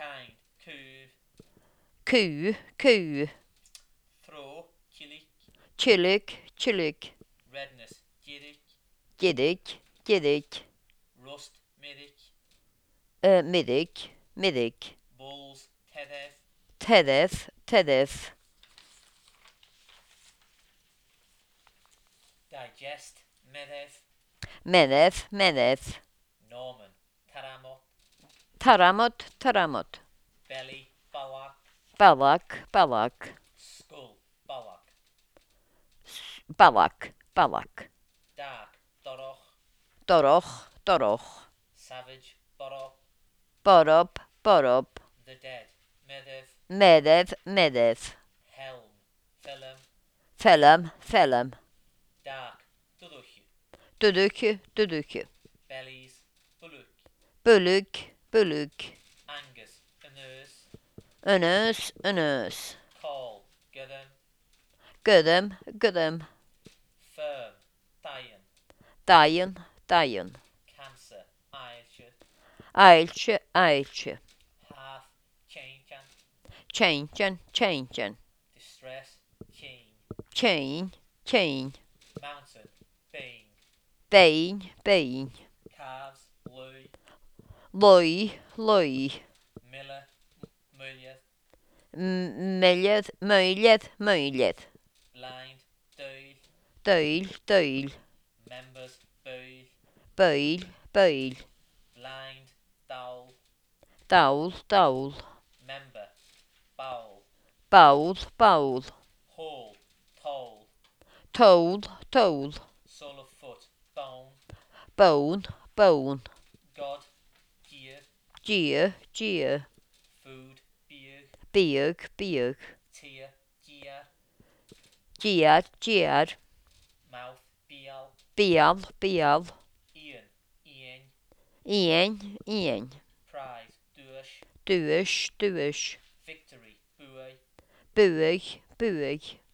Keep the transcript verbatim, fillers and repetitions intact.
kind, kuv, ku, ku, throw, kilik, çülük, çülük, redness, girik, gedik, gedik, rust, mirik, e, midik, midik, bulls, tedef, tedef, tedef, digest, medef, menef, menef, Norman, taramot, taramot, taramot, belly, balak, balak, balak, skull, balak, balak, balak, dark, doroch, doroch, doroch, savage, borok, borop, borop, the dead, medef, medef, medef, helm, felem, felem, felem, dark, duduchu, düdükü, düdükü, bellies, buluk, bölük, bölük, angus, anus, önös, önös, call, gudden, gödüm, gödüm, firm, dian, dayın, dayın, cancer, ailchu, ailçı, ailçı, half, chaincan, çeynçen, çeynçen, distress, chain, çeyn, çeyn, mountain, bane, beyin, beyin, calves, lui, loy, loy, miller, mulleth, m- melez, möylet, möylet, blind, duil, değil, değil, members, buil, böğül, böğül, blind, dowel, davul, davul, member, bowel, bavul, bavul, hole, toll, toğul, toğul, sole of foot, bone, bone, bone, god, gear, cie, cie, food, beard, büyük, büyük, tear, gear, ciğer, ciğer, mouth, beal, biyal, biyal, ian, ian, iyen, iyen, prize, dush, düğüş, düğüş, victory, buoy, büyük, büyük,